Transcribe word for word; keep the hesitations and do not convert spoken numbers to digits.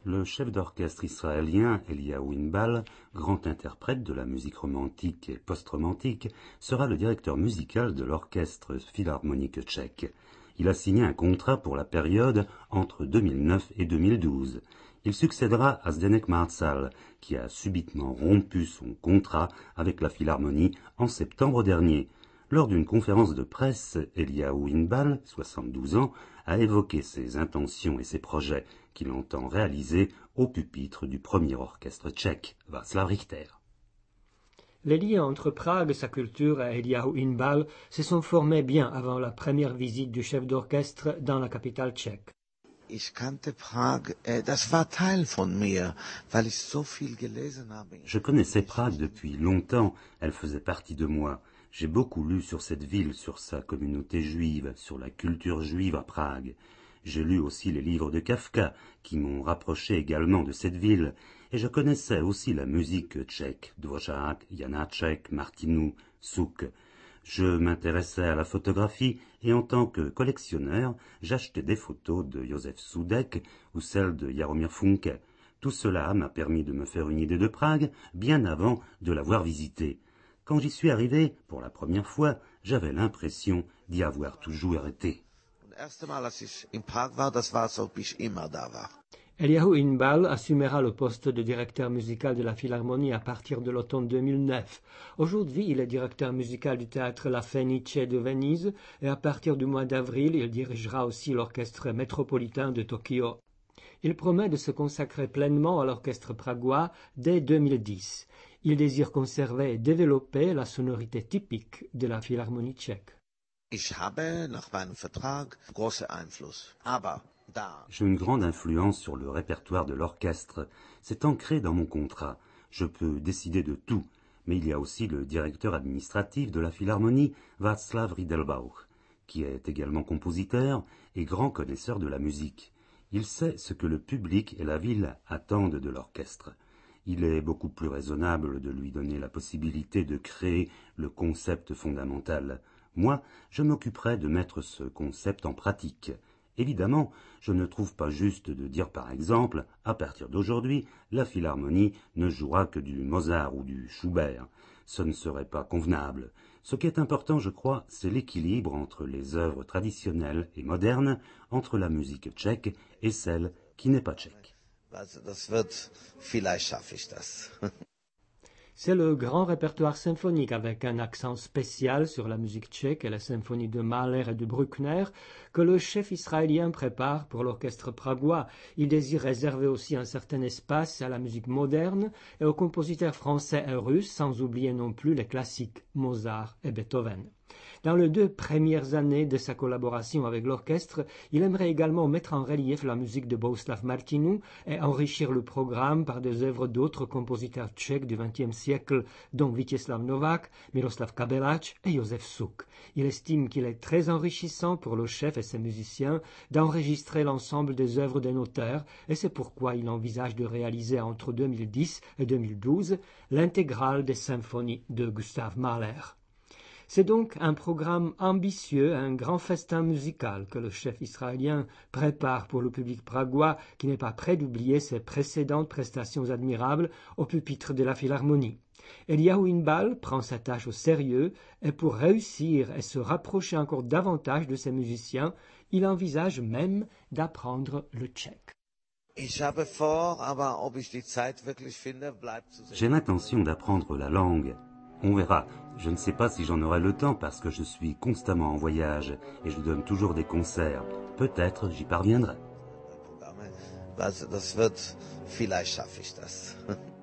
Le chef d'orchestre israélien Eliyahu Inbal, grand interprète de la musique romantique et post-romantique, sera le directeur musical de l'orchestre philharmonique tchèque. Il a signé un contrat pour la période entre deux mille neuf et deux mille douze. Il succédera à Zdeněk Marcal, qui a subitement rompu son contrat avec la Philharmonie en septembre dernier. Lors d'une conférence de presse, Eliyahu Inbal, soixante-douze ans, a évoqué ses intentions et ses projets qu'il entend réaliser au pupitre du premier orchestre tchèque, Václav Richter. Les liens entre Prague, sa culture et Eliyahu Inbal se sont formés bien avant la première visite du chef d'orchestre dans la capitale tchèque. Ich kannte Prag, das war Teil von mir, weil ich so viel gelesen habe. Je connaissais Prague depuis longtemps, elle faisait partie de moi. J'ai beaucoup lu sur cette ville, sur sa communauté juive, sur la culture juive à Prague. J'ai lu aussi les livres de Kafka, qui m'ont rapproché également de cette ville, et je connaissais aussi la musique tchèque, Dvořák, Janáček, Martinu, Suk. Je m'intéressais à la photographie, et en tant que collectionneur, j'achetais des photos de Josef Soudek ou celles de Jaromír Funke. Tout cela m'a permis de me faire une idée de Prague, bien avant de l'avoir visitée. Quand j'y suis arrivé, pour la première fois, j'avais l'impression d'y avoir toujours été. Eliyahu Inbal assumera le poste de directeur musical de la Philharmonie à partir de l'automne deux mille neuf. Aujourd'hui, il est directeur musical du théâtre La Fenice de Venise et à partir du mois d'avril, il dirigera aussi l'orchestre métropolitain de Tokyo. Il promet de se consacrer pleinement à l'orchestre pragois dès deux mille dix. Il désire conserver et développer la sonorité typique de la Philharmonie tchèque. Ich habe nach meinem Vertrag großen Einfluss, aber da... J'ai une grande influence sur le répertoire de l'orchestre. C'est ancré dans mon contrat. Je peux décider de tout, mais il y a aussi le directeur administratif de la Philharmonie, Václav Riedelbauch, qui est également compositeur et grand connaisseur de la musique. Il sait ce que le public et la ville attendent de l'orchestre. Il est beaucoup plus raisonnable de lui donner la possibilité de créer le concept fondamental. Moi, je m'occuperai de mettre ce concept en pratique. Évidemment, je ne trouve pas juste de dire par exemple, à partir d'aujourd'hui, la Philharmonie ne jouera que du Mozart ou du Schubert. Ce ne serait pas convenable. Ce qui est important, je crois, c'est l'équilibre entre les œuvres traditionnelles et modernes, entre la musique tchèque et celle qui n'est pas tchèque. C'est le grand répertoire symphonique avec un accent spécial sur la musique tchèque et la symphonie de Mahler et de Bruckner que le chef israélien prépare pour l'orchestre pragois. Il désire réserver aussi un certain espace à la musique moderne et aux compositeurs français et russes, sans oublier non plus les classiques Mozart et Beethoven. Dans les deux premières années de sa collaboration avec l'orchestre, il aimerait également mettre en relief la musique de Bohuslav Martinu et enrichir le programme par des œuvres d'autres compositeurs tchèques du vingtième siècle, dont Vítězslav Novák, Miroslav Kabelach et Josef Suk. Il estime qu'il est très enrichissant pour le chef et ses musiciens d'enregistrer l'ensemble des œuvres d'un auteur, et c'est pourquoi il envisage de réaliser entre deux mille dix et deux mille douze l'intégrale des symphonies de Gustav Mahler. C'est donc un programme ambitieux, un grand festin musical que le chef israélien prépare pour le public pragois qui n'est pas prêt d'oublier ses précédentes prestations admirables au pupitre de la Philharmonie. Eliyahu Inbal prend sa tâche au sérieux et pour réussir et se rapprocher encore davantage de ses musiciens, il envisage même d'apprendre le tchèque. J'ai l'intention d'apprendre la langue. On verra. Je ne sais pas si j'en aurai le temps parce que je suis constamment en voyage et je donne toujours des concerts. Peut-être j'y parviendrai. Das wird, vielleicht schaffe ich das.